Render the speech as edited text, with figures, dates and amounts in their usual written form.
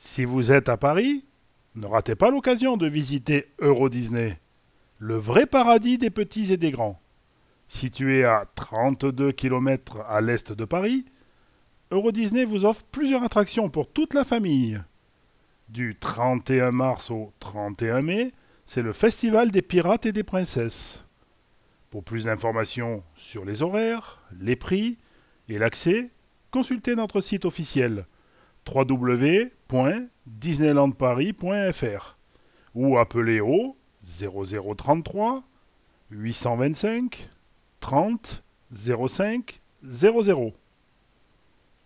Si vous êtes à Paris, ne ratez pas l'occasion de visiter Euro Disney, le vrai paradis des petits et des grands. Situé à 32 km à l'est de Paris, Euro Disney vous offre plusieurs attractions pour toute la famille. Du 31 mars au 31 mai, c'est le Festival des pirates et des princesses. Pour plus d'informations sur les horaires, les prix et l'accès, consultez notre site officiel www.disneylandparis.fr ou appelez au 0033 825 30 05 00.